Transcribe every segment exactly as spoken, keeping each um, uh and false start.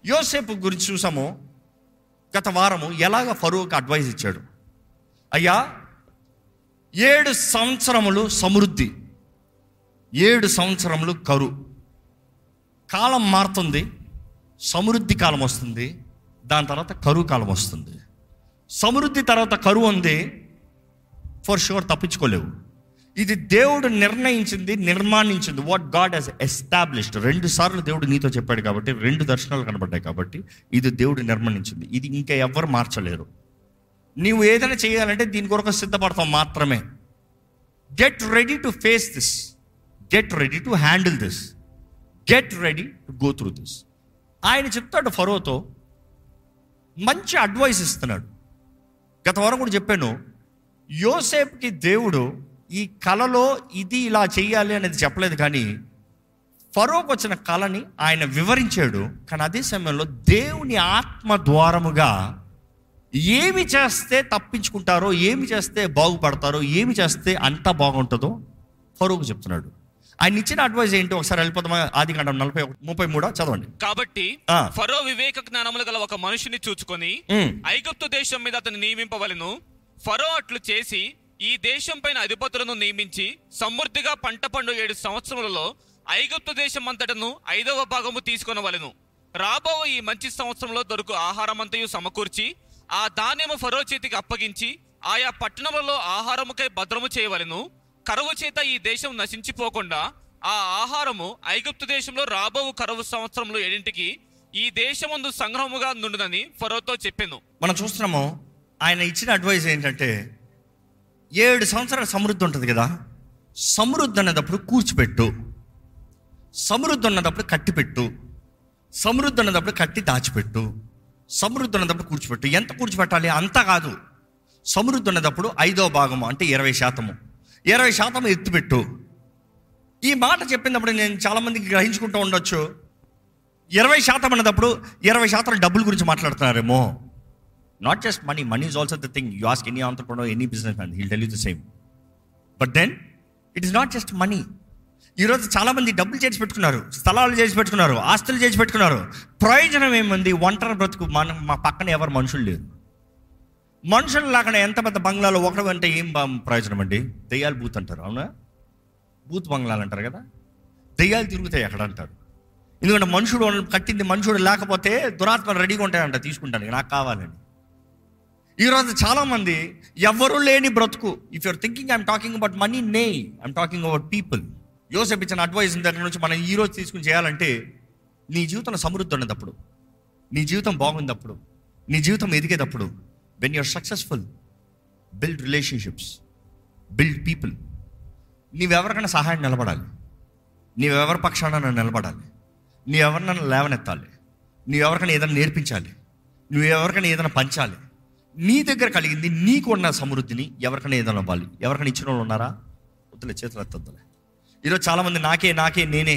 యోసేపు గురించి చూసాము గత వారము. ఎలాగ ఫరోకి అడ్వైజ్ ఇచ్చాడు. అయ్యా, ఏడు సంవత్సరములు సమృద్ధి, ఏడు సంవత్సరములు కరువు. కాలం మారుతుంది, సమృద్ధి కాలం వస్తుంది, దాని తర్వాత కరువు కాలం వస్తుంది. సమృద్ధి తర్వాత కరువు ఉంది, ఫర్ షూర్ తప్పించుకోలేవు. ఇది దేవుడు నిర్ణయించింది, నిర్మాణించింది. What God has established. రెండు సార్లు దేవుడు నీతో చెప్పాడు కాబట్టి, రెండు దర్శనాలు కనబడ్డాయి కాబట్టి, ఇది దేవుడు నిర్మాణించింది. ఇది ఇంకా ఎవ్వరు మార్చలేరు. నీవు ఏదైనా చేయాలంటే దీని కొరకు సిద్ధపడతావు మాత్రమే. Get ready to face this, get ready to handle this, get ready to go through this. ఆయన చెప్తాడు ఫరోతో, మంచి అడ్వైస్ ఇస్తున్నాడు. గత వారం కూడా చెప్పాను, యోసేపుకి దేవుడు ఈ కళలో ఇది ఇలా చెయ్యాలి అనేది చెప్పలేదు, కానీ ఫరోకు వచ్చిన కళని ఆయన వివరించాడు. కానీ అదే సమయంలో దేవుని ఆత్మ ద్వారముగా ఏమి చేస్తే తప్పించుకుంటారో, ఏమి చేస్తే బాగుపడతారో, ఏమి చేస్తే అంతా బాగుంటుందో ఫరోకు చెప్తున్నాడు. ఆయన ఇచ్చిన అడ్వైజ్ ఏంటి ఒకసారి వెళ్ళిపోతామా? ఆది కాండం నలభై ముప్పై మూడో చదవండి. కాబట్టి ఫరో వివేక జ్ఞానములు గల ఒక మనుషుని చూచుకొని ఐగుప్తు దేశం మీద అతను నియమింపవలెను. ఫరో అట్లు చేసి ఈ దేశం పైన అధిపతులను నియమించి సమృద్ధిగా పంట పండు ఏడు సంవత్సరములలో ఐగుప్తు దేశం అంతటను ఐదవ భాగము తీసుకొనవలెను. రాబో ఈ మంచి సంవత్సరంలో దొరుకు ఆహారమంతయు సమకూర్చి ఆ ధాన్యము ఫరో చేతికి అప్పగించి ఆయా పట్టణములలో ఆహారముకై భద్రము చేయవలెను. కరువు చేత ఈ దేశం నశించిపోకుండా ఆ ఆహారము ఐగుప్తు దేశంలో రాబో కరువు సంవత్సరంలో ఏడింటికి ఈ దేశమందు సంగ్రహముగా నుండునని ఫరోతో చెప్పాను. మనం చూస్తున్నాము, ఆయన ఇచ్చిన అడ్వైజ్ ఏంటంటే, ఏడు సంవత్సరాల సమృద్ధి ఉంటుంది కదా, సమృద్ధి అన్నదప్పుడు కూర్చిపెట్టు, సమృద్ధి ఉన్నదప్పుడు కట్టి పెట్టు, సమృద్ధి ఉన్నదప్పుడు కట్టి దాచిపెట్టు, సమృద్ధి ఉన్నదప్పుడు కూర్చిపెట్టు. ఎంత కూర్చిపెట్టాలి? అంతా కాదు. సమృద్ధి ఉన్నదప్పుడు ఐదో భాగము అంటే ఇరవై శాతము ఇరవై శాతం ఎత్తుపెట్టు. ఈ మాట చెప్పినప్పుడు నేను చాలామందికి గ్రహించుకుంటూ ఉండొచ్చు, ఇరవై శాతం అన్నదప్పుడు ఇరవై శాతం డబ్బుల గురించి మాట్లాడుతున్నారేమో. Not just money, money is also the thing. You ask any entrepreneur, any business man, he'll tell you the same. But then it is not just money. ఈరోజు చాలామంది డబ్బులు చేసి పెట్టుకున్నారు, స్థలాలు చేసి పెట్టుకున్నారు, ఆస్తులు చేసి పెట్టుకున్నారు. ప్రయోజనం ఏముంది? ఒంటరి బ్రతుకు. మన మా పక్కన ఎవరు మనుషులు లేరు. మనుషులు లాగానే ఎంత పెద్ద బంగ్లాలో ఒకటి అంటే ఏం ప్రయోజనం అండి? దెయ్యాలు బూత్ అంటారు, అవునా? బూత్ బంగ్లాలు అంటారు కదా, దెయ్యాలు తిరుగుతాయి అక్కడ అంటారు. ఎందుకంటే మనుషుడు కట్టింది, మనుషుడు లేకపోతే దురాత్మలు రెడీగా ఉంటాయంట, తీసుకుంటాను నాకు కావాలని. ఈరోజు చాలామంది ఎవరు లేని బ్రతుకు. If you're thinking I'm talking about money, no I'm talking about people. Yosepu ఇచ్చిన అడ్వైస్ దగ్గర నుంచి మనం ఈరోజు తీసుకుని చేయాలంటే, నీ జీవితంలో సమృద్ధి ఉన్నదప్పుడు, నీ జీవితం బాగుందప్పుడు, నీ జీవితం ఎదిగేటప్పుడు, when you're successful, build relationships, build people. నీవెవరికైనా సహాయం నిలబడాలి, నీవెవరి పక్షాన నిలబడాలి, నీవెవరినైనా లేవనెత్తాలి, నీవెవరికైనా ఏదైనా నేర్పించాలి, నువ్వెవరికైనా ఏదైనా పంచాలి. నీ దగ్గర కలిగింది, నీకు ఉన్న సమృద్ధిని ఎవరికైనా ఏదైనా ఇవ్వాలి. ఎవరికైనా ఇచ్చిన వాళ్ళు ఉన్నారా? వద్దులే, చేతులు ఎత్తొద్దులే. ఈరోజు చాలామంది నాకే నాకే నేనే.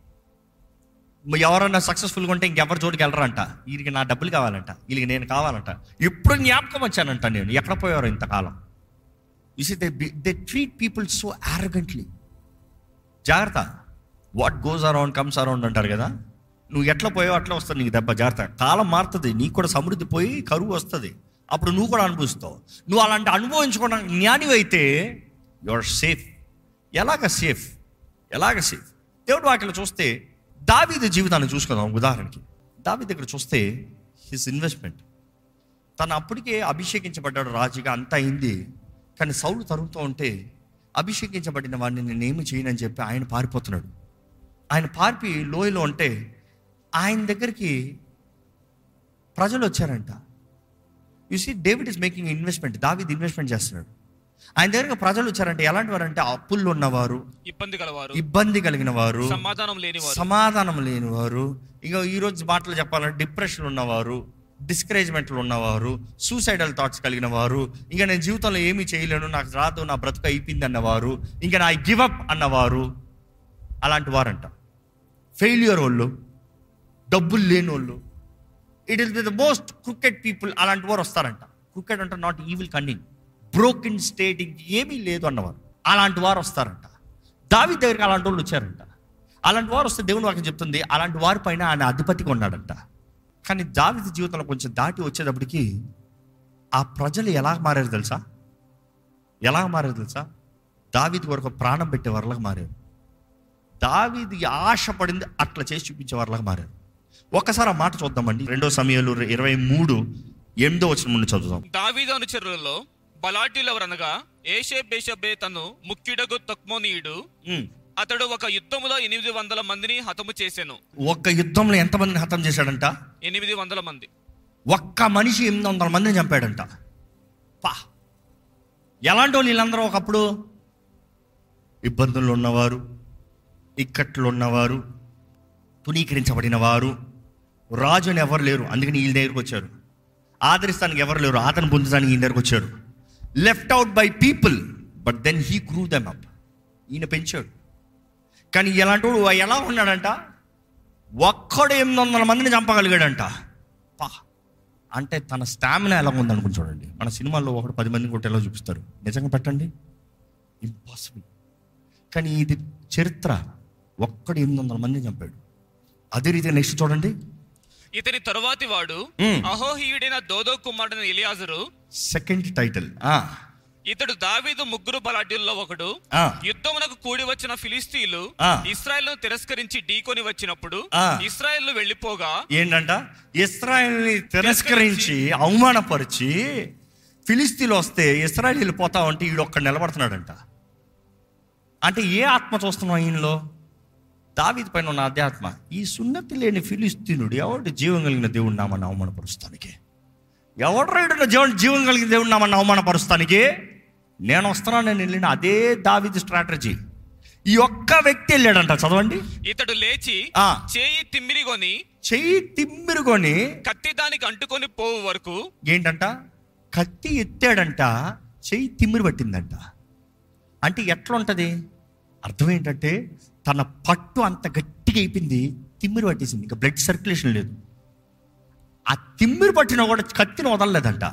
ఎవరన్నా సక్సెస్ఫుల్గా ఉంటే ఇంకెవరి చోటుకి వెళ్ళరంట. వీరికి నా డబ్బులు కావాలంట, వీళ్ళకి నేను కావాలంట. ఎప్పుడు జ్ఞాపకం వచ్చానంట నేను, ఎక్కడ పోయారో ఇంతకాలం. You see they they treat people so arrogantly. జాగ్రత్త, what goes around comes around అంటారు కదా. నువ్వు ఎట్లా పోయావు అట్లా వస్తుంది నీకు దెబ్బ. జాగ్రత్త, కాలం మారుతుంది, నీకు కూడా సమృద్ధి పోయి కరువు వస్తుంది. అప్పుడు నువ్వు కూడా అనుభవిస్తావు. నువ్వు అలాంటి అనుభవించుకోవడానికి జ్ఞానివి అయితే యు ఆర్ సేఫ్. ఎలాగ సేఫ్? ఎలాగ సేఫ్? దేవుడి వాక్యలో చూస్తే దావీదు జీవితాన్ని చూసుకుందాం. ఉదాహరణకి దావీదు దగ్గర చూస్తే హిస్ ఇన్వెస్ట్మెంట్, తను అప్పటికే అభిషేకించబడ్డాడు రాజుగా, అంతా అయింది. కానీ సౌలు తరుగుతూ ఉంటే అభిషేకించబడిన వాడిని నేను ఏమి చేయనని చెప్పి ఆయన పారిపోతున్నాడు. ఆయన పారిపి లోయలో ఉంటే ఆయన దగ్గరికి ప్రజలు వచ్చారంట. You see, David is making investment. దావీదు ఇన్వెస్ట్మెంట్ చేస్తున్నాడు. ఆయన దగ్గర ప్రజలు వచ్చారంటే ఎలాంటి వారు అంటే, అప్పుల్లో ఉన్నవారు, ఇబ్బంది కలవారు, ఇబ్బంది కలిగిన వారు, సమాధానం లేనివారు, సమాధానం లేనివారు ఇక ఈరోజు మాటలు చెప్పాలంటే డిప్రెషన్ ఉన్నవారు, డిస్కరేజ్మెంట్లు ఉన్నవారు, సూసైడల్ థాట్స్ కలిగిన వారు, ఇంకా నేను జీవితంలో ఏమీ చేయలేను, నాకు రాదు, నా బ్రతుకు అయిపోయింది అన్నవారు, ఇంకా నా గివప్ అన్నవారు, అలాంటి వారంట. ఫెయిల్యూర్ వాళ్ళు, డబ్బులు లేని వాళ్ళు, it is the most cricket people. అలాంటి వారు వస్తారంట. క్రికెట్ అంటే not evil conduct, broken state, ఏమీ లేదు అన్నవారు, అలాంటి వారు వస్తారంట. దావీదు దగ్గరికి అలాంటి వాళ్ళు వచ్చారంట. అలాంటి వారు వస్తే దేవుని వాక్యం చెప్తుంది, అలాంటి వారి పైన ఆయన అధిపతిగా ఉన్నాడంట. కానీ దావీదు జీవితంలో కొంచెం దాటి వచ్చేటప్పటికి ఆ ప్రజలు ఎలా మారారు తెలుసా? ఎలా మారారు తెలుసా? దావీదు కొరకు ప్రాణం పెట్టే వారిలాగా మారారు. దావీదు ఆశపడింది అట్లా చేసి చూపించే వారిలాగా మారారు. ఒక్కసారి ఆ మాట చూద్దామండి. రెండో సమయాలు ఇరవై మూడు ఎనిమిదో వచనం నుండి చదువుదాం. దావీదు అనుచరులలో బలాఢ్యులు ఎవరనగా ఏషేబేషబే తను ముఖ్యుడగు తక్మోనీయుడు. అతడు ఒక యుద్ధములో ఎనిమిది వందల మందిని హతము చేశాను. ఒక్క యుద్ధంలో ఎంత మందిని హతం చేశాడంట? ఎనిమిది వందల మంది. ఒక్క మనిషి ఎనిమిది వందల మందిని చంపాడంట. పా, ఎలాంటి వాళ్ళు వీళ్ళందరూ? ఒకప్పుడు ఇబ్బందులు ఉన్నవారు, ఇక్కట్లు ఉన్నవారు, తునీకరించబడిన వారు, రాజు అని ఎవరు లేరు, అందుకని వీళ్ళ దగ్గరికి వచ్చారు. ఆదరిస్తానికి ఎవరు లేరు, ఆదరణ పొందడానికి ఈయన దగ్గరికి వచ్చారు. Left out by people, but then he grew them up. ఈయన పెంచాడు. కానీ ఎలాంటి వాడు ఎలా ఉన్నాడంట? ఒక్కడు ఎనిమిది వందల మందిని చంపగలిగాడంట. పా, అంటే తన స్టామినా ఎలా ఉందనుకుని చూడండి. మన సినిమాల్లో ఒకటి పది మందిని కొట్టేలా చూపిస్తారు, నిజంగా పెట్టండి, ఇంపాసిబుల్. కానీ ఇది చరిత్ర. ఒక్కడు ఎనిమిది వందల మందిని చంపాడు. అదే రీతిగా నెక్స్ట్ చూడండి. ఇతని తరువాతి వాడు అహోహీయుడైన దోదో కుమారుడైన ఎలియాజరు. Second title. ఇతడు దావీదు ముగ్గురు బలాఢ్యుల్లో ఒకడు. యుద్ధమునకు కూడి వచ్చిన ఫిలిస్తీయులు ఇశ్రాయేలును తిరస్కరించి ఢీకొని వచ్చినప్పుడు ఇశ్రాయేలు వెళ్ళిపోగా ఏంటంట? ఇశ్రాయేల్ని తిరస్కరించి అవమానపరిచి ఫిలిస్తీన్లు వస్తే ఇశ్రాయేల్ వెళ్ళిపోతా ఉంటే ఈడు ఒక్కడ నిలబడుతున్నాడంట. అంటే ఏ ఆత్మ చూస్తున్నాం ఈయనలో? దావీదు పైన ఉన్న అధ్యాత్మ. ఈ సున్నతి లేని ఫిలిస్తీనుడు ఎవడు జీవం కలిగిన దేవుడు నామని అవమానపరుస్తానికి? ఎవడు రైడు జీవన్ జీవం కలిగిన దేవుడు నామని అవమానపరుస్తానికి? నేను వస్తున్నాను, నేను వెళ్ళిన అదే దావీదు స్ట్రాటజీ. ఈ ఒక్క వ్యక్తి వెళ్ళాడంట. చదవండి. ఇతడు లేచి చేయి తిమ్మిరిగొని చెయ్యి తిమ్మిరిగొని కత్తి దానికి అంటుకొని పోవు వరకు. ఏంటంట? కత్తి ఎత్తాడంట, చెయ్యి తిమ్మిరి పట్టిందంట. అంటే ఎట్లా ఉంటుంది? అర్థం ఏంటంటే తన పట్టు అంత గట్టిగా అయిపోయింది, తిమ్మిరి పట్టేసింది, ఇంకా బ్లడ్ సర్క్యులేషన్ లేదు. ఆ తిమ్మిరి పట్టిన కూడా కత్తిని వదలలేదంట.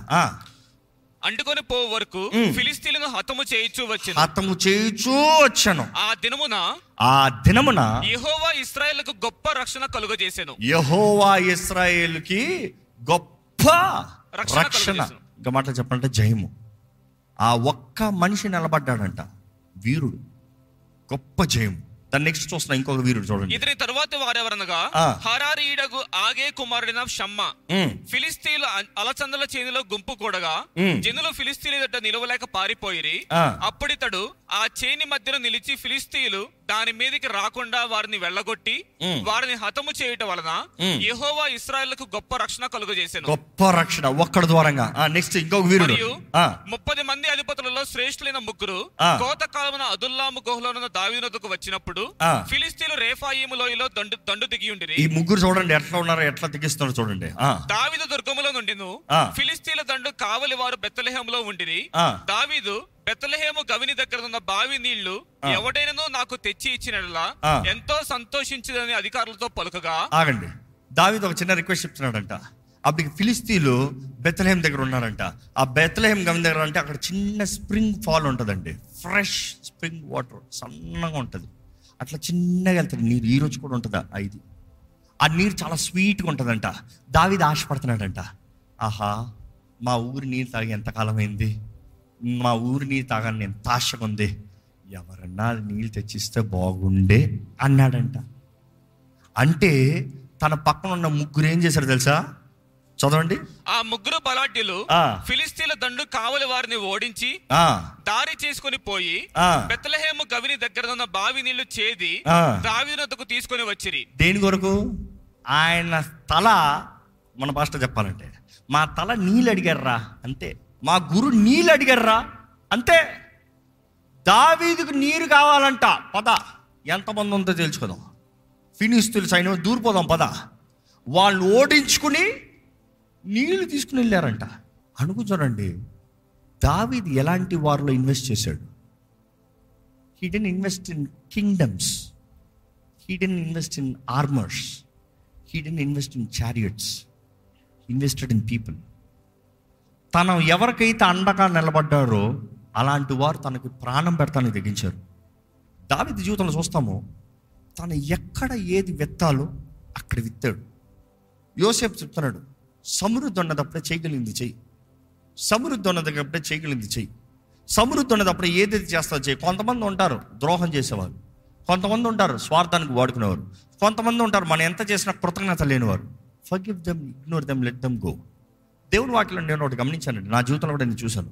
అంటుకొని పో వరకు ఫిలిస్తీయులను హతము చేయించు వచ్చాను హతము చేయించు వచ్చాను ఆ దినమున ఆ దినమున యెహోవా ఇశ్రాయేలుకు గొప్ప రక్షణ కలుగజేసెను. యెహోవా ఇశ్రాయేలుకి గొప్ప రక్షణ. ఇంకా మాట చెప్పాలంటే జయము. ఆ ఒక్క మనిషి నిలబడ్డాడంట, వీరుడు, గొప్ప జయము. దాన్ని నెక్స్ట్ చూస్తున్నా ఇంకొక వీరుడు చూడండి. ఇతని తరువాత వారెవరనగా హరారీయుడగు ఆగే కుమారుడైన షమ్మ. ఫిలిస్తీయుల అలచందల చేనిలో గుంపు కూడగా జనులు ఫిలిస్తీయుల ఎదుట నిలవలేక పారిపోయిరి. అప్పుడితడు ఆ చేని మధ్యలో నిలిచి ఫిలిస్తీయులు దాని మీదకి రాకుండా వారిని వెళ్ళగొట్టి వారిని హతము చేయటం వలన యెహోవా ఇశ్రాయేలుకు గొప్ప రక్షణ కలుగజేసెను. గొప్ప రక్షణ ఒక్కడి ద్వారంగా. నెక్స్ట్ ఇంకొక వీరుడు. ముప్పది మంది అధిపతులలో శ్రేష్ఠులైన ముగ్గురు కోత కాలమున అదుల్లాము గుహలోనున్న దావీదునొద్దకు వచ్చినప్పుడు ఫిలిస్తీయులు రేఫాయీము లోయలో దండు దండు దిగి ఉండిరి. ఈ ముగ్గురు చూడండి ఎట్లా ఉన్నారో, ఎట్లా దిగిస్తున్నారు చూడండి. దావీదు దుర్గములో నుండిను ఫిలిస్తీయుల దండు కావలి వారు బెత్లెహేములో ఉండిరి. దావీదు బెత్లెహేము గవిని దగ్గర ఉన్న బావి నీళ్లు ఎవడైనను నాకు తెచ్చి ఇచ్చినట్లా ఎంతో సంతోషించదని అధికారులతో పలుకగా. ఆగండి, దావీదు ఒక చిన్న రిక్వెస్ట్ చెప్తున్నాడంట. అప్పటికి ఫిలిస్తీయులు బెత్లెహేం దగ్గర ఉన్నారంట. ఆ బెత్లెహేం గవిని దగ్గర అంటే అక్కడ చిన్న స్ప్రింగ్ ఫాల్ ఉంటుందండి, ఫ్రెష్ స్ప్రింగ్ వాటర్, సన్నగా ఉంటుంది. అట్లా చిన్నగా వెళ్తుంది నీరు. ఈ రోజు కూడా ఉంటుందా ఇది? ఆ నీరు చాలా స్వీట్గా ఉంటుందంట. దావీదు ఆశపడుతున్నాడంట, ఆహా మా ఊరి నీరు తాగి ఎంతకాలం అయింది, మా ఊరి నీరు తాగాలని ఎంత ఆశగా ఉంది, ఎవరన్నా నీళ్ళు తెచ్చిస్తే బాగుండే అన్నాడంట. అంటే తన పక్కన ఉన్న ముగ్గురు ఏం చేశారు తెలుసా? చదవండి. ఆ ముగ్గురు బలాఢ్యులు ఫిలిస్తీయుల దండు కావలి వారిని ఓడించి దారి చేసుకుని పోయి బెత్లెహేము గవిని దగ్గర ఉన్న బావి నీళ్లు చేది దావీదునొద్దకు తీసుకొని వచ్చిరి. దేని కొరకు? ఆయన తల, మన పాస్టర్ చెప్పాలంటే మా తల నీళ్ళు అడిగారా అంతే, మా గురు నీళ్ళు అడిగారా అంతే. దావీదుకు నీరు కావాలంట, పద ఎంతమంది ఉందో తెలుసుకుందాం. ఫిలిస్తీయుల సైన్యం దూరిపోదాం పద. వాళ్ళు ఓడించుకుని నీళ్లు తీసుకుని వెళ్ళారంట. అనుకు చూడండి, దావీదు ఎలాంటి వారిలో ఇన్వెస్ట్ చేశాడు. He didn't invest in kingdoms, he didn't invest in armours, he didn't invest in chariots, invested in people. తను ఎవరికైతే అండగా నిలబడ్డారో అలాంటి వారు తనకి ప్రాణం పెడతానికి తెగించారు. దావీదు జీవితంలో చూస్తాము, తను ఎక్కడ ఏది విత్తాలో అక్కడ విత్తాడు. యోసేపు చెప్తున్నాడు, సమృద్ధి ఉన్నదప్పుడే చేయగలిగింది చెయ్యి, సమృద్ధి ఉన్నదప్పుడే చేయగలిగింది చెయ్యి, సమృద్ధి ఉన్నదప్పుడు ఏదైతే చేస్తారో చెయ్యి. కొంతమంది ఉంటారు ద్రోహం చేసేవారు, కొంతమంది ఉంటారు స్వార్థానికి వాడుకునేవారు, కొంతమంది ఉంటారు మనం ఎంత చేసినా కృతజ్ఞత లేనివారు. Forgive them, ignore them, let them go. దేవుని వాక్యంలో నేను ఒకటి గమనించానండి, నా జీవితంలో కూడా నేను చూశాను.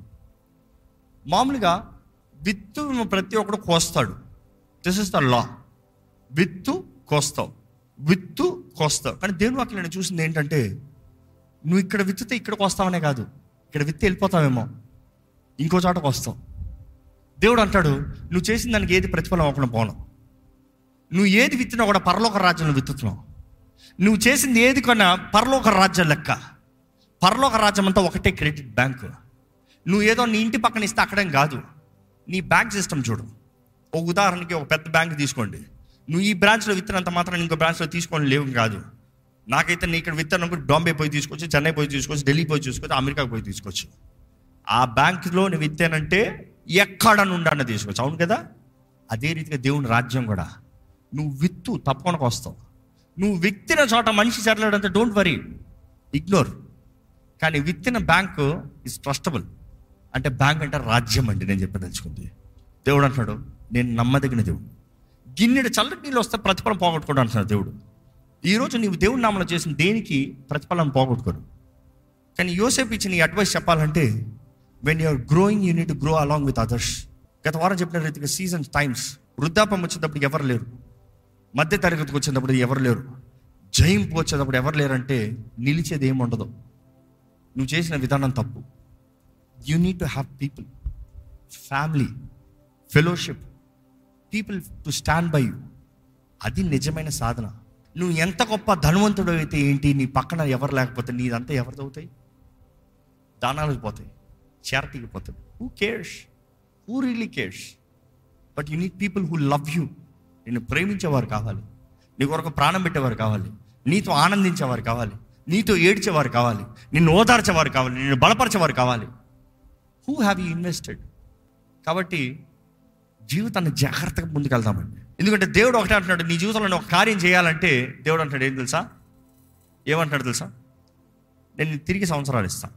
మామూలుగా విత్తు ప్రతి ఒక్కడు కోస్తాడు, దిస్ ఇస్ ద లా. విత్తు కోస్తావు, విత్తు కోస్తావు. కానీ దేవుని వాక్యంలో నేను చూసింది ఏంటంటే, నువ్వు ఇక్కడ విత్తుతే ఇక్కడికి వస్తావనే కాదు, ఇక్కడ విత్తి వెళ్ళిపోతావేమో ఇంకో చోటకు వస్తావు. దేవుడు అంటాడు, నువ్వు చేసిన దానికి ఏది ప్రతిఫలం అవ్వకుండా పోను. నువ్వు ఏది విత్తినా కూడా పరలోక రాజ్యంలో విత్తుతున్నావు. నువ్వు చేసింది ఏది కొన్నా పరలోక రాజ్యం లెక్క. పరలోక రాజ్యం అంతా ఒకటే క్రెడిట్ బ్యాంకు. నువ్వు ఏదో నీ ఇంటి పక్కన ఇస్తే అక్కడేం కాదు, నీ బ్యాంక్ సిస్టమ్ చూడు. ఒక ఉదాహరణకి ఒక పెద్ద బ్యాంక్ తీసుకోండి, నువ్వు ఈ బ్రాంచ్లో విత్తనంత మాత్రం ఇంకో బ్రాంచ్లో తీసుకొని లేవు కాదు. నాకైతే నీ ఇక్కడ విత్తనం బాంబే పోయి తీసుకోవచ్చు, చెన్నై పోయి తీసుకోవచ్చు, ఢిల్లీ పోయి తీసుకోవచ్చు, అమెరికాకి పోయి తీసుకోవచ్చు. ఆ బ్యాంకులో నువ్వు విత్తానంటే ఎక్కడ నుండన్న తీసుకోవచ్చు, అవును కదా? అదే రీతిగా దేవుని రాజ్యం కూడా, నువ్వు విత్తు తప్పకుండా వస్తావు. నువ్వు విత్తిన చోట మనిషి చేరలేడంటే డోంట్ వరీ, ఇగ్నోర్. కానీ విత్తిన బ్యాంకు ఇస్ ట్రస్టబుల్. అంటే బ్యాంక్ అంటే రాజ్యం అండి. నేను చెప్పదలుచుకుంది, దేవుడు అంటున్నాడు, నేను నమ్మదగిన దేవుడు. గిన్నెడు చల్లటి నీళ్ళు వస్తే ప్రతిఫలం పోగొట్టుకోడు అంటున్నాడు దేవుడు. ఈరోజు నీవు దేవుడి నామలో చేసిన దేనికి ప్రతిఫలం పోగొట్టుకోడు. కానీ యోసేపు ఇచ్చిన ఈ అడ్వైస్ చెప్పాలంటే, when you're growing you need to grow along with others. గత వారం చెప్పిన రీతిగా సీజన్స్, టైమ్స్, వృద్ధాపం వచ్చేటప్పుడు ఎవరు లేరు, మధ్య తరగతికి వచ్చేటప్పుడు ఎవరు లేరు, జయింపు వచ్చేటప్పుడు ఎవరు లేరంటే నిలిచేది ఏమి ఉండదు. నువ్వు చేసిన విధానం తప్పు. You need to have people, family, fellowship, people to stand by you. అది నిజమైన సాధన. నువ్వు ఎంత గొప్ప ధనవంతుడు అయితే ఏంటి, నీ పక్కన ఎవరు లేకపోతే నీదంతా ఎవరిది అవుతాయి? దానాలకు పోతాయి, చారిటీకి పోతాయి. Who cares? Who really cares? But you need people who love you. నిన్ను ప్రేమించేవారు కావాలి, నీ కొరకు ప్రాణం పెట్టేవారు కావాలి, నీతో ఆనందించేవారు కావాలి, నీతో ఏడ్చేవారు కావాలి, నిన్ను ఓదార్చేవారు కావాలి, నిన్ను బలపరిచేవారు కావాలి. Who have you invested? కాబట్టి జీవితాన్ని జాగ్రత్తగా ముందుకెళ్తామండి. ఎందుకంటే దేవుడు ఒకటే అంటున్నాడు, నీ జీవితంలో ఒక కార్యం చేయాలంటే దేవుడు అంటాడు ఏం తెలుసా? ఏమంటాడు తెలుసా? నేను తిరిగి సంవత్సరాలు ఇస్తాను.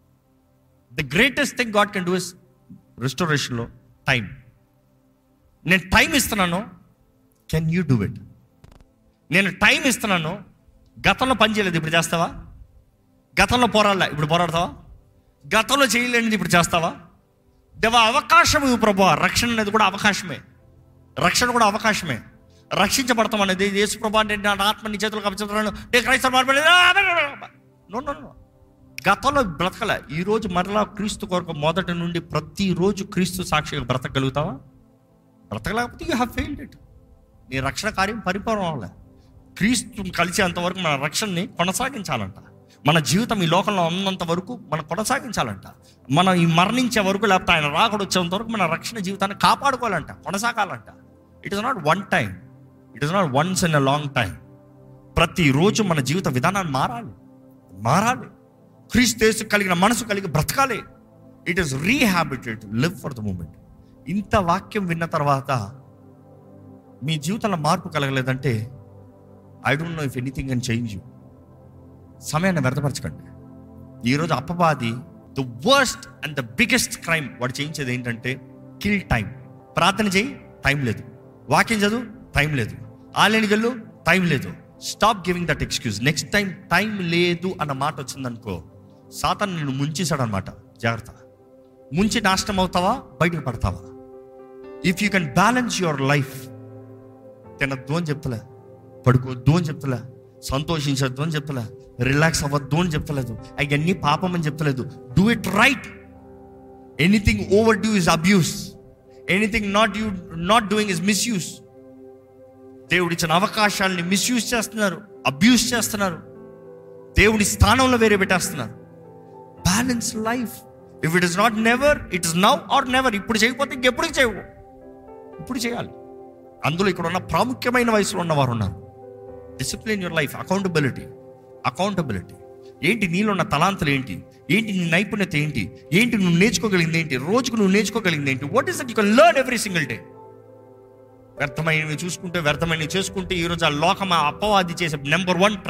The greatest thing God can do is రెస్టోరేషన్లో టైం. నేను టైం ఇస్తున్నాను, కెన్ యూ డూ ఇట్? నేను టైం ఇస్తున్నాను, గతంలో పని చేయలేదు, ఇప్పుడు చేస్తావా? గతంలో పోరాడలే, ఇప్పుడు పోరాడతావా? గతంలో చేయలేనిది ఇప్పుడు చేస్తావా? దేవ అవకాశం ఇవ్వు ప్రభువా. రక్షణ అనేది కూడా అవకాశమే, రక్షణ కూడా అవకాశమే. రక్షించబడతాం అనేది యేసు ప్రభువా అంటే నా ఆత్మ నీ చేతులకు అప్పచెప్తున్నాను, నేను క్రైస్తవ మార్పలేదు. నో నో నో గతంలో బ్రతకలే, ఈరోజు మరలా క్రీస్తు కొరకు మొదటి నుండి ప్రతిరోజు క్రీస్తు సాక్షిగా బ్రతకగలుగుతావా? బ్రతకలేకపోతే యూ హ్యావ్ ఫెయిల్డ్ ఇట్. నీ రక్షణ కార్యం పరిపూర్ణం అవ్వలే. క్రీస్తు కలిసేంతవరకు మన రక్షణని కొనసాగించాలంట. మన జీవితం ఈ లోకంలో ఉన్నంత వరకు మనం కొనసాగించాలంట. మనం ఈ మరణించే వరకు, లేకపోతే ఆయన రాకడ వచ్చేంత వరకు మన రక్షణ జీవితాన్ని కాపాడుకోవాలంట, కొనసాగాలంట. It is not one time, it is not once in a long time. ప్రతిరోజు మన జీవిత విధానాన్ని మారాలి, మారాలి. క్రీస్తు యేసు కలిగిన మనసు కలిగి బ్రతకాలి. It is rehabilitated, live for the moment. ఇంత వాక్యం విన్న తర్వాత మీ జీవితంలో మార్పు కలగలేదంటే I don't know if anything can change you. సమయాన్ని వ్యర్థపరచకండి. ఈరోజు అపవాది the worst and the biggest crime వాడు చేయించేది ఏంటంటే కిల్ టైం. ప్రార్థన చేయి, టైం లేదు. వాక్యం చదువు, టైం లేదు. ఆన్లైన్కి వెళ్ళు, టైం లేదు. Stop giving that excuse. Next time time లేదు అన్న మాట వచ్చిందనుకో, సాతాను నిన్ను ముంచేశాడు అనమాట. జాగ్రత్త. ముంచి నాశనం అవుతావా, బయటకు పడతావా? If you can balance your life, తినద్దు అని చెప్తలే, పడుకోవద్దు అని చెప్తలే, సంతోషించద్దు అని చెప్తలే, రిలాక్స్ అవ్వద్దు అని చెప్తలేదు, అవన్నీ పాపం అని చెప్తలేదు. Do it right. Anything over due is abuse, anything not you not doing is misuse. దేవుడిచ్చిన అవకాశాలని మిస్యూజ్ చేస్తున్నారు, అబ్యూస్ చేస్తున్నారు, దేవుడి స్థానంలో వేరే పెట్టేస్తున్నారు. Balance life. If it is not never, it is now or never. ఇప్పుడు చేయకపోతే ఇంకెప్పుడు చేయవు, ఇప్పుడు చేయాలి. అందులో ఇక్కడ ఉన్న ప్రాముఖ్యమైన వయసులో ఉన్నవారు ఉన్నారు. Discipline your life. Accountability. Accountability ఏంటి? నీలో ఉన్న తలాంతులు ఏంటి? ఏంటి నీ నైపుణ్యత ఏంటి? ఏంటి నువ్వు నేర్చుకోగలిగింది ఏంటి? రోజుకు నువ్వు నేర్చుకోగలిగింది ఏంటి? What is that you can learn every single day. వ్యర్థమైనవి చూసుకుంటే, వ్యర్థమైనవి చేసుకుంటే ఈరోజు ఆ లోకం, ఆ అపవాది చేసే number one trap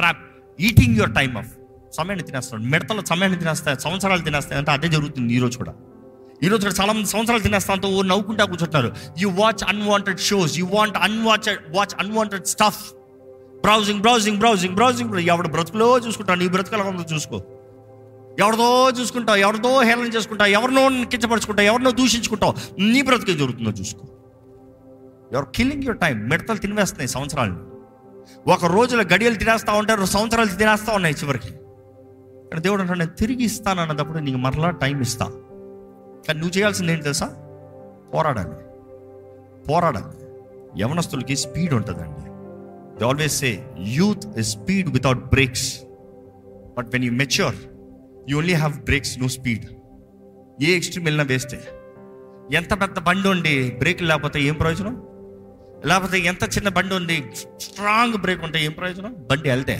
eating your time off. సమయాన్ని తినేస్తాడు. మిడతలు సమయాన్ని తినేస్తాయి, సంవత్సరాలు తినేస్తాయి అంటే అదే జరుగుతుంది ఈరోజు కూడా. ఈరోజు కూడా చాలా మంది సంవత్సరాలు తినేస్తాంతో ఓ నవ్వుకుంటా కూర్చుంటున్నారు. You watch unwanted shows, you want unwatch watch unwanted stuff, browsing browsing browsing browsing ఎవడు బ్రతుకులో చూసుకుంటావు, నీ బ్రతుకులా ఉందో చూసుకో. ఎవరిదో చూసుకుంటావు, ఎవరిదో హేళన చేసుకుంటావు, ఎవరినో కించపరుచుకుంటావు, ఎవరినో దూషించుకుంటావు, నీ బ్రతుకే జరుగుతుందో చూసుకో. ఎవరు కిల్లింగ్ యువర్ టైం. మిడతలు తినివేస్తున్నాయి సంవత్సరాలు. ఒక రోజులో గడియలు తినేస్తూ ఉంటారు, సంవత్సరాలు తినేస్తూ ఉన్నాయి చివరికి. కానీ దేవుడు అంటే నేను తిరిగి ఇస్తాను అన్నప్పుడు నీకు మరలా టైం ఇస్తా. కానీ నువ్వు చేయాల్సింది ఏంటి తెలుసా? పోరాడాలి, పోరాడాలి. యవనస్తులకి స్పీడ్ ఉంటుందండి. They always say youth is speed without brakes, but when you mature you only have brakes, no speed. ఏ ఎక్స్ట్రీమ్ వెళ్ళినా వేస్తే. ఎంత పెద్ద బండి ఉండి బ్రేక్ లేకపోతే ఏం ప్రయోజనం? లేకపోతే ఎంత చిన్న బండి ఉంది స్ట్రాంగ్ బ్రేక్ ఉంటే ఏం ప్రయోజనం? బండి వెళ్తే.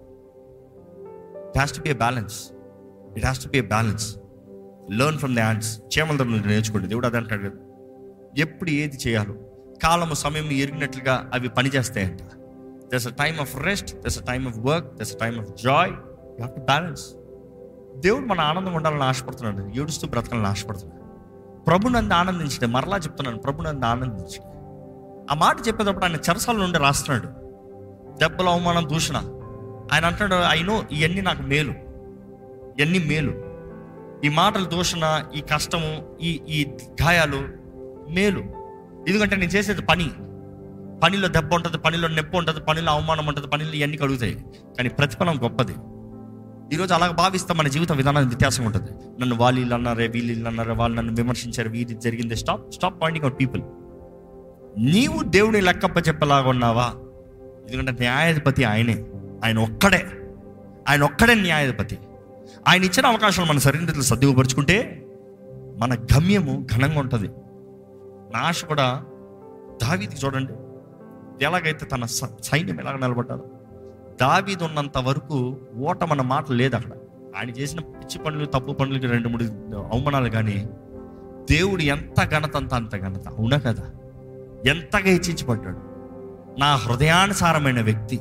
It has to be a balance, it has to be a balance. Learn from the hands. చేమల దగ్గర నుంచి నేర్చుకోండి. దేవుడు అదే అంటాడు కదా, ఎప్పుడు ఏది చేయాలో కాలము సమయం ఎరిగినట్లుగా అవి పనిచేస్తాయంట. There's a time of rest, there's a time of work, there's a time of joy. You have to balance. దేవుడు మన ఆనందం ఉండాలని ఆశపడుతున్నాడు, ఏడుస్తూ బ్రతకాలని ఆశపడుతున్నాడు. ప్రభునందు ఆనందించడే. మరలా చెప్తున్నాను, ప్రభునందు ఆనందించడే. ఆ మాట చెప్పేటప్పుడు ఆయన చెరసాల నుండి రాస్తున్నాడు. దెబ్బలు, అవమానం, దూషణ. ఆయన అంటాడు, ఐ నో ఇవన్నీ నాకు మేలు, ఇవన్నీ మేలు. ఈ మాటలు, దూషణ, ఈ కష్టము, ఈ ఈ గాయాలు మేలు. ఎందుకంటే నేను చేసేది పని. పనిలో దెబ్బ ఉంటుంది, పనిలో నొప్పి ఉంటుంది, పనిలో అవమానం ఉంటుంది, పనిలో ఇవన్నీ కలుగుతాయి. కానీ ప్రతిఫలం గొప్పది. ఈరోజు అలాగ భావిస్తాం. మన జీవిత విధానం వ్యత్యాసం ఉంటుంది. నన్ను వాళ్ళు వీళ్ళు అన్నారే, వీళ్ళు వీళ్ళు అన్నారే, వాళ్ళు నన్ను విమర్శించారు, వీధి జరిగింది. Stop stop pointing out people. నీవు దేవుని లెక్కప్ప చెప్పలాగా ఉన్నావా? ఎందుకంటే న్యాయాధిపతి ఆయనే, ఆయన ఒక్కడే, ఆయన ఒక్కడే న్యాయాధిపతి. ఆయన ఇచ్చిన అవకాశాలు మన శరీరంలో సద్విపరుచుకుంటే మన గమ్యము ఘనంగా ఉంటుంది. నా ఆశ కూడా దావీదు చూడండి ఎలాగైతే తన సైన్యం ఎలాగ నిలబడ్డారు. దావీదు ఉన్నంత వరకు ఓటమన్న మాట లేదు అక్కడ. ఆయన చేసిన పిచ్చి పనులు, తప్పు పనులకి రెండు మూడు అవమానాలు, కానీ దేవుడు ఎంత ఘనత అంత అంత ఘనత. అవునా కదా? ఎంతగా హెచ్చించబడ్డాడు. నా హృదయానుసారమైన వ్యక్తి,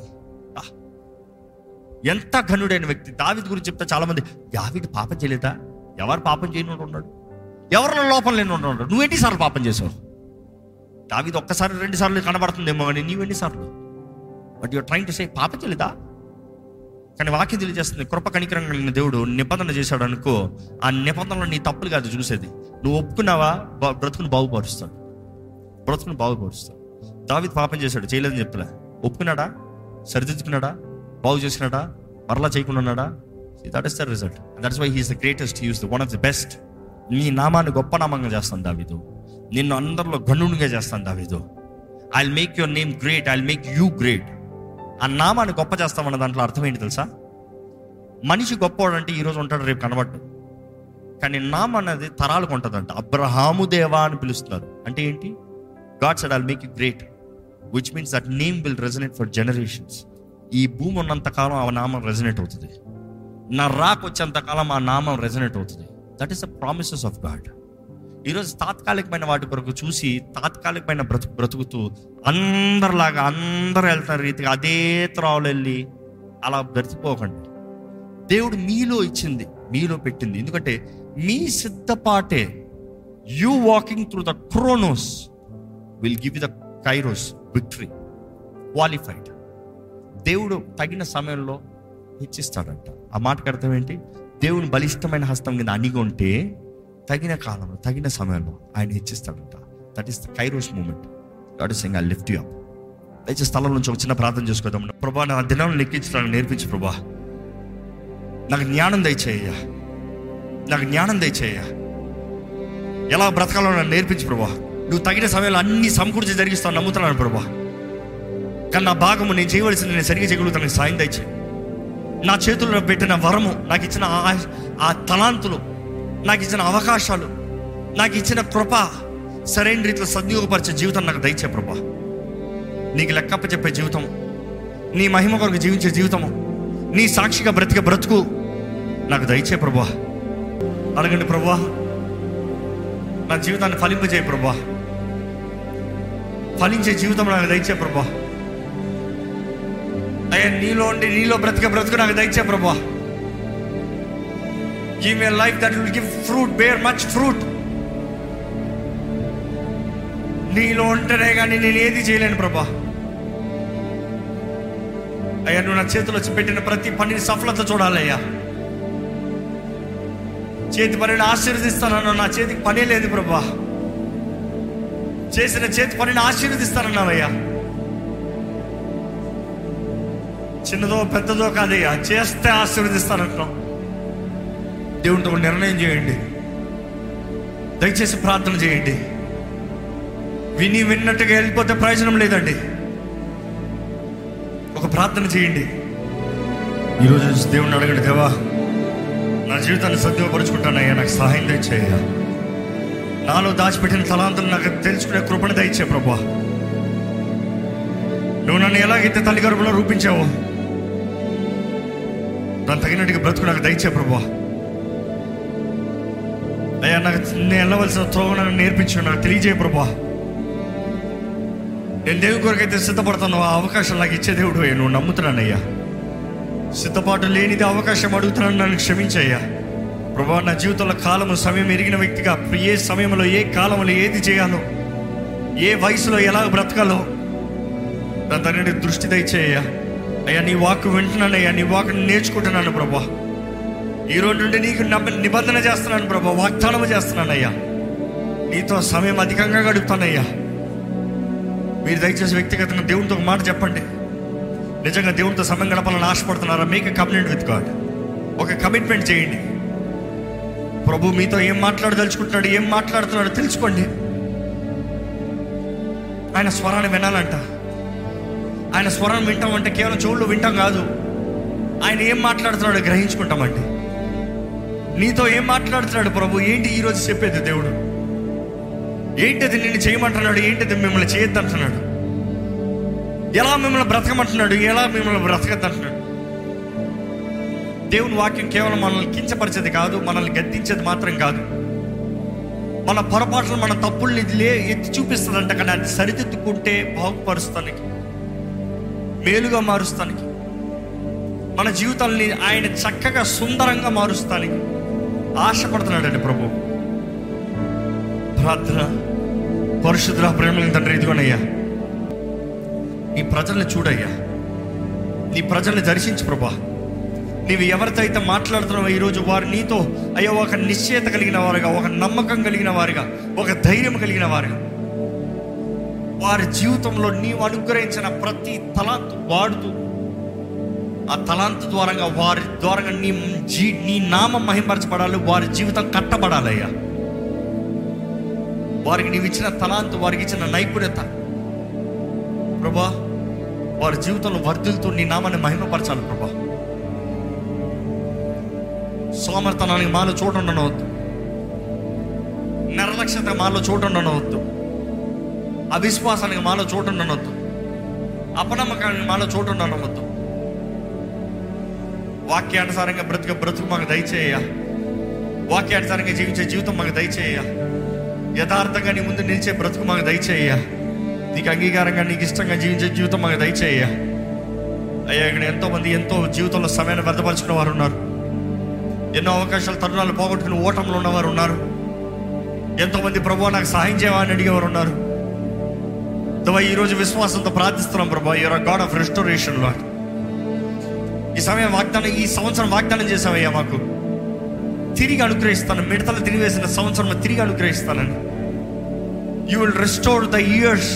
ఎంత ఘనుడైన వ్యక్తి. దావీదు గురించి చెప్తే చాలా మంది, దావీదు పాపం చేయలేదా? ఎవరు పాపం చేయని ఉన్నాడు? ఎవరిలో లోపం లేని ఉన్నాడు? నువ్వు ఎన్నిసార్లు పాపం చేసావు? దావీదు ఒక్కసారి రెండు సార్లు కనబడుతుందేమో, కానీ నీవు ఎన్నిసార్లు? But your trying to say పాపం చేయలేదా? కానీ వాక్యం తెలియజేస్తుంది, కృప కనికరం కలిగిన దేవుడు నిబంధన చేశాడు అనుకో, ఆ నిబంధనలో నీ తప్పులు కాదు చూసేది. నువ్వు ఒప్పుకున్నావా, బ్రతుకుని బాగుపరుస్తాడు, బ్రతుకుని బాగుపరుస్తాడు. దావీదు పాపం చేశాడు, చేయలేదని చెప్తలే. ఒప్పుకున్నాడా? సరిదిద్దుకున్నాడా? బాగు చేసినాడా? మరలా చేయకుండా ఉన్నాడా? That is the result. That's why he is the greatest, he is the one of the best. నీ నామాన్ని గొప్ప నామంగా చేస్తాను దావీదు. నిన్ను అందరిలో గణునిగా చేస్తాను దావీదు. I will make your name great, I will make you great. ఆ నామాన్ని గొప్ప చేస్తామన్న దాంట్లో అర్థం ఏంటి తెలుసా? మనిషి గొప్పవాడు అంటే ఈరోజు ఉంటాడు, రేపు కనబడ్డు. కానీ నామం అనేది తరాలకు ఉంటుందంట. అబ్రహాము దేవా అని పిలుస్తున్నారు అంటే ఏంటి? God said I will make you great, which means that name will resonate for generations. ఈ భూమి ఉన్నంతకాలం ఆ నామం రెజనేట్ అవుతుంది. నా రాకు వచ్చేంతకాలం ఆ నామం రెజనేట్ అవుతుంది. That is the promises of God. ఈరోజు తాత్కాలికమైన వాటి కొరకు చూసి తాత్కాలికమైన బ్రతుకు బ్రతుకుతూ అందరిలాగా అందరూ వెళ్తారు రీతిగా అదే త్రోవలు వెళ్ళి అలా బ్రతికిపోకండి. దేవుడు మీలో ఇచ్చింది, మీలో పెట్టింది. ఎందుకంటే మీ సిద్ధపాటే, you walking through the chronos will give you the kairos victory. Qualified. దేవుడు తగిన సమయంలో హెచ్చిస్తాడంట. ఆ మాటకు అర్థం ఏంటి? దేవుని బలిష్టమైన హస్తం కింద అణిగి ఉంటే తగిన కాలంలో తగిన సమయంలో ఆయన హెచ్చిస్తాడంట. That is the kairos moment. God is saying I lift you up. దయచేసి స్థలం నుంచి ఒక చిన్న ప్రార్థన చేసుకుందాం. ప్రభా, నా దినాలను లెక్కించడానికి నేర్పించు ప్రభా. నాకు జ్ఞానం దయచేయ, నాకు జ్ఞానం దయచేయ. ఎలా బ్రతకాలో నాకు నేర్పించు ప్రభా. నువ్వు తగిన సమయంలో అన్ని సమకూర్చి జరిగిస్తావు నమ్ముతున్నాను ప్రభా. కానీ నా భాగము నేను చేయవలసింది నేను సరిగ్గా చేయగలుగుతాను, సాయం దయచేయి. నా చేతుల్లో పెట్టిన వరము, నాకు ఇచ్చిన ఆ తలాంతులు, నాకు ఇచ్చిన అవకాశాలు, నాకు ఇచ్చిన కృప సరైన రీతిలో సద్వినియోగపరిచే జీవితం నాకు దయచే ప్రభా. నీకు లెక్కప్ప చెప్పే జీవితము, నీ మహిమ కొరకు జీవించే జీవితము, నీ సాక్షిగా బ్రతికే బ్రతుకు నాకు దయచే ప్రభా. అడగండి ప్రభా, నా జీవితాన్ని ఫలింపజేయ ప్రభా. ఫలించే జీవితం నాకు దయచే ప్రభా. అయ్యా నీలో ఉండి నీలో బ్రతికే బ్రతుకు నాకు దయచే ప్రభా. Give me life that will give fruit, bear much fruit. నీలో ఉంటేనే కానీ నేను ఏది చేయలేను ప్రభా. అయ్యా నువ్వు నా చేతిలో పెట్టిన ప్రతి పనిని సఫలత చూడాలయ్యా. చేతి పనిని ఆశీర్వదిస్తానన్నా నా చేతికి పనే లేదు ప్రభా. చేసిన చేతి పనిని ఆశీర్వదిస్తానన్నావయ్యా. చిన్నదో పెద్దదో కాదయ్యా, చేస్తే ఆశీర్వదిస్తానంటున్నాం. దేవునితో నిర్ణయం చేయండి, దయచేసి ప్రార్థన చేయండి. విని విన్నట్టుగా వెళ్ళిపోతే ప్రయోజనం లేదండి. ఒక ప్రార్థన చేయండి. ఈరోజు దేవుణ్ణి అడగండి, దేవా నా జీవితాన్ని సద్విపరుచుకుంటానయ్యా, నాకు సహాయం దయచేయ్యా. నాలో దాచిపెట్టిన తలాంతులు నాకు తెలుసుకునే కృపణ దయచే ప్రభా. నువ్వు నన్ను ఎలాగైతే తల్లి గర్భంలో రూపించావో దాన్ని తగినట్టుగా బ్రతుకు నాకు దయచే ప్రభా. అయ్యా నాకు నేను వెళ్ళవలసిన త్రోవ నాకు నేర్పించు, నాకు తెలియజేయ ప్రభా. నేను దేవుని కొరకైతే సిద్ధపడతాను, ఆ అవకాశం నాకు ఇచ్చే దేవుడు అయ్యా. నువ్వు నమ్ముతున్నానయ్యా. సిద్ధపాటు లేనిది అవకాశం అడుగుతున్నాను, నన్ను క్షమించయ్యా ప్రభా. నా జీవితంలో కాలము సమయం ఎరిగిన వ్యక్తిగా ఏ సమయంలో ఏ కాలంలో ఏది చేయాలో, ఏ వయసులో ఎలా బ్రతకాలో నా తండ్రి దృష్టి దయచేయ్యా. అయ్యా నీ వాక్కు వింటున్నానయ్యా, నీ వాక్కుని నేర్చుకుంటున్నాను ప్రభా. ఈ రోజు నుండి నీకు నిబంధన చేస్తున్నాను ప్రభా, వాగ్దానం చేస్తున్నానయ్యా. నీతో సమయం అధికంగా గడుపుతానయ్యా. మీరు దయచేసి వ్యక్తిగతంగా దేవునితో ఒక మాట చెప్పండి. నిజంగా దేవునితో సమయం గడపాలని ఆశపడుతున్నారా? Make a commitment with God. ఒక కమిట్మెంట్ చేయండి. ప్రభు మీతో ఏం మాట్లాడదలుచుకుంటున్నాడు, ఏం మాట్లాడుతున్నాడు తెలుసుకోండి. ఆయన స్వరాన్ని వినాలంట. ఆయన స్వరాన్ని వింటాం అంటే కేవలం చెవుల్లో వింటాం కాదు, ఆయన ఏం మాట్లాడుతున్నాడో గ్రహించుకుంటామండి. నీతో ఏం మాట్లాడుతున్నాడు ప్రభు, ఏంటి ఈరోజు చెప్పేది దేవుడు, ఏంటిది నిన్ను చేయమంటున్నాడు, ఏంటిది మిమ్మల్ని చేయొద్దు అంటున్నాడు, ఎలా మిమ్మల్ని బ్రతకమంటున్నాడు, ఎలా మిమ్మల్ని బ్రతకద్దు అంటున్నాడు. దేవుని వాక్యం కేవలం మనల్ని కించపరిచేది కాదు, మనల్ని గద్దించేది మాత్రం కాదు. మన పొరపాట్లు మన తప్పుల్ని లే ఎత్తి చూపిస్తుందంట. కానీ అది సరిదిద్దుకుంటే బాగుపరుస్తానికి, మేలుగా మారుస్తానికి, మన జీవితాల్ని ఆయన చక్కగా సుందరంగా మారుస్తానికి ఆశపడుతున్నాడండి ప్రభు. ప్రార్థన. పరిశుద్ధ ప్రేమల తండ్రి, ఇదిగోనయ్యా నీ ప్రజల్ని చూడయ్యా, నీ ప్రజల్ని దర్శించు ప్రభా. నీవు ఎవరితో అయితే మాట్లాడుతున్నావో ఈరోజు వారు నీతో అయ్యో ఒక నిశ్చయత కలిగిన వారుగా, ఒక నమ్మకం కలిగిన వారుగా, ఒక ధైర్యం కలిగిన వారుగా, వారి జీవితంలో నీవు అనుగ్రహించిన ప్రతి తలాంతు వాడుతూ ఆ తలాంతు ద్వారంగా వారి ద్వారంగా నీ జీ నీ నామం మహింపరచబడాలి, వారి జీవితం కట్టబడాలయ్యా. వారికి నీవు ఇచ్చిన తలాంతు, వారికి ఇచ్చిన నైపుణ్యత ప్రభా వారి జీవితంలో వర్ధిల్తూ నీ నామాన్ని మహిమపరచాలి ప్రభా. సోమర్తనానికి మాలో చోటు ఉండనవద్దు, నిర్లక్ష్యత మాలో చోటు ఉండనవద్దు, అవిశ్వాసానికి మాలో చోటు ఉండనవద్దు, అపనమ్మకానికి మాలో చోటు ఉండనవద్దు. వాక్యానుసారంగా బ్రతుక బ్రతుకు మాకు దయచేయ, వాక్యానుసారంగా జీవించే జీవితం మాకు దయచేయ, యథార్థంగా నీ ముందు నిలిచే బ్రతుకు మాకు దయచేయ, నీకు అంగీకారంగా నీకు ఇష్టంగా జీవించే జీవితం మాకు దయచేయ. అయ్యా ఇక్కడ ఎంతోమంది ఎంతో జీవితంలో సమయాన్ని వ్యర్థపరుచుకున్న వారు ఉన్నారు, ఎన్నో అవకాశాలు తరుణాలు పోగొట్టుకుని ఓటంలో ఉన్నవారు ఉన్నారు, ఎంతోమంది ప్రభువా నాకు సహాయం చేయమని అడిగేవారు ఉన్నారు. దవా ఈరోజు విశ్వాసంతో ప్రార్థిస్తున్నాం ప్రభా, you are God of restoration Lord. ఈ సమయం వాగ్దానం, ఈ సంవత్సరం వాగ్దానం చేసావయ్యా, మాకు తిరిగి అనుగ్రహిస్తాను, మిడతలు తిరిగివేసిన సంవత్సరం తిరిగి అనుగ్రహిస్తానని. You will restore the years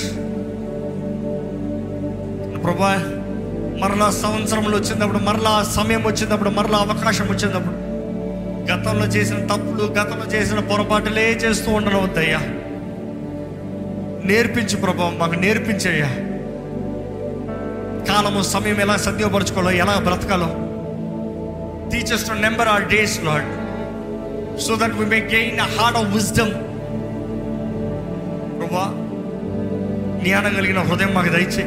ప్రభా. మరలా సంవత్సరంలో వచ్చినప్పుడు, మరలా సమయం వచ్చినప్పుడు, మరలా అవకాశం వచ్చినప్పుడు గతంలో చేసిన తప్పులు, గతంలో చేసిన పొరపాటులే చేస్తూ ఉండనవద్దయ్యా. నేర్పించు ప్రభా, మాకు నేర్పించయ్యా. కాలము సమయం ఎలా సద్విపరచుకోవాలో, ఎలా బ్రతకాలో teach us to number our days, Lord, so that we may gain a heart of wisdom. ప్రభా జ్ఞానం కలిగిన హృదయం మాకు దయచే,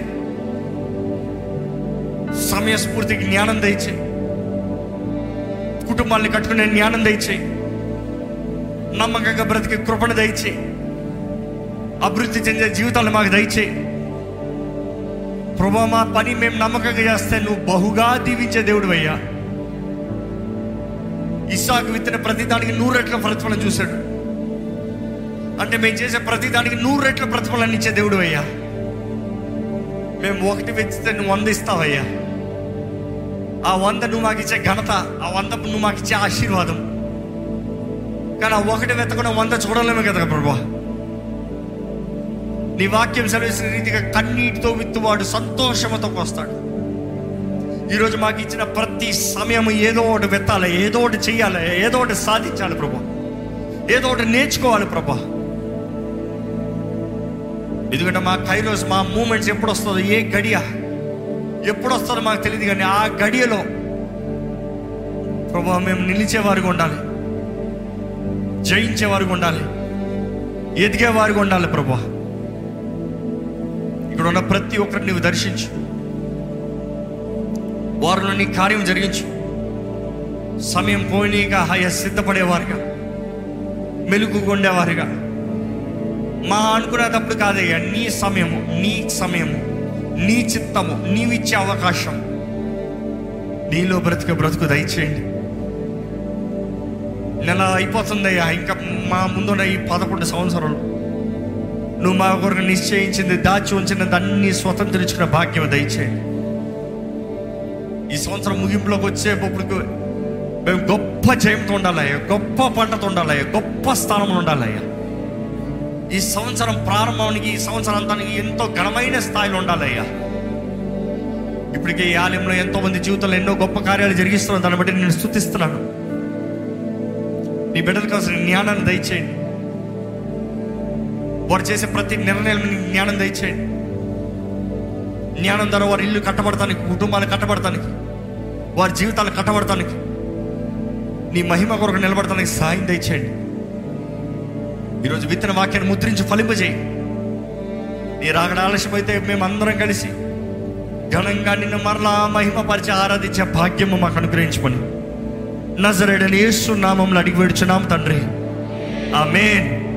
సమయస్ఫూర్తికి జ్ఞానం దయచే, కుటుంబాన్ని కట్టుకునే జ్ఞానం దయచే, నమ్మకంగా బ్రతికే కృపణ దయచే, అభివృద్ధి చెందే జీవితాలను మాకు దయచే ప్రభా మా పని మేము నమ్మకంగా చేస్తే నువ్వు బహుగా దీవించే దేవుడు అయ్యా. ఇస్సాకు విత్తిన ప్రతి దానికి నూరు రెట్ల ప్రతిఫలం చూశాడు అంటే మేము చేసే ప్రతి దానికి నూరు రెట్ల ప్రతిఫలాన్ని ఇచ్చే దేవుడు అయ్యా. మేము ఒకటి వెచ్చితే నువ్వు వంద ఇస్తావయ్యా. ఆ వంద నువ్వు మాకు ఇచ్చే ఘనత, ఆ వంద నువ్వు మాకు ఇచ్చే ఆశీర్వాదం. కానీ ఆ ఒకటి వెతకుండా వంద చూడలేమే కదా ప్రభా. నీ వాక్యం సెలవిసిన రీతిగా కన్నీటితో విత్తువాడు సంతోషంతో వస్తాడు. ఈరోజు మాకు ఇచ్చిన ప్రతి సమయం ఏదో ఒకటి వెత్తాలి, ఏదో ఒకటి చెయ్యాలి, ఏదో ఒకటి సాధించాలి ప్రభా, ఏదో ఒకటి నేర్చుకోవాలి ప్రభా. ఎందుకంటే మా కైరోస్, మా మూమెంట్స్ ఎప్పుడు వస్తుందో, ఏ గడియ ఎప్పుడు వస్తుందో మాకు తెలియదు. కానీ ఆ గడియలో ప్రభా మేము నిలిచేవారుగా ఉండాలి, జయించేవారుగా ఉండాలి, ఎదిగేవారుగా ఉండాలి ప్రభా. ఇక్కడ ఉన్న ప్రతి ఒక్కరిని నువ్వు దర్శించు, వారిలో నీ కార్యం జరిగించు. సమయం పోయినగా హయ సిద్ధపడేవారుగా, మెలుగుకొండేవారుగా, మా అనుకునేటప్పుడు కాదయ్యా, నీ సమయము, నీ సమయము, నీ చిత్తము, నీవిచ్చే అవకాశం, నీలో బ్రతుకు బ్రతుకు దయచేయండి. నెల అయిపోతుందయ్యా, ఇంకా మా ముందున్న ఈ పదకొండు సంవత్సరాలు నువ్వు మా కొరకు నిశ్చయించింది, దాచి ఉంచినది అన్ని స్వతంత్రించుకున్న భాగ్యం దయచేయండి. ఈ సంవత్సరం ముగింపులోకి వచ్చేటప్పుడు మేము గొప్ప జయంతో ఉండాలయ్యా, గొప్ప పంటతో ఉండాలయ్యా, గొప్ప స్థానంలో ఉండాలయ్యా. ఈ సంవత్సరం ప్రారంభానికి, ఈ సంవత్సరాంతానికి ఎంతో ఘనమైన స్థాయిలో ఉండాలయ్యా. ఇప్పటికే ఈ ఆలయంలో ఎంతో మంది జీవితంలో ఎన్నో గొప్ప కార్యాలు జరిగిస్తున్నాను, దాన్ని బట్టి నేను స్తుతిస్తున్నాను. నీ బిడ్డలకు కావాల్సిన జ్ఞానాన్ని దయచేయండి. వారు చేసే ప్రతి నిర్ణయాలను జ్ఞానం దయచేయండి. జ్ఞానం ద్వారా వారి ఇల్లు కట్టబడటానికి, కుటుంబాలు కట్టబడటానికి, వారి జీవితాలు కట్టబడటానికి, నీ మహిమ కొరకు నిలబడటానికి సాయం దయచేయండి. ఈరోజు విత్తన వాక్యాన్ని ముద్రించి ఫలింపజేయి. నీ రాకడ ఆలస్యమైతే మేమందరం కలిసి ఘనంగా నిన్ను మరలా మహిమ పరిచి ఆరాధించే భాగ్యము మాకు అనుగ్రహించమని నజరేయుడైన యేసు నామములో అడిగి వేడుచున్నాం తండ్రి, ఆమేన్.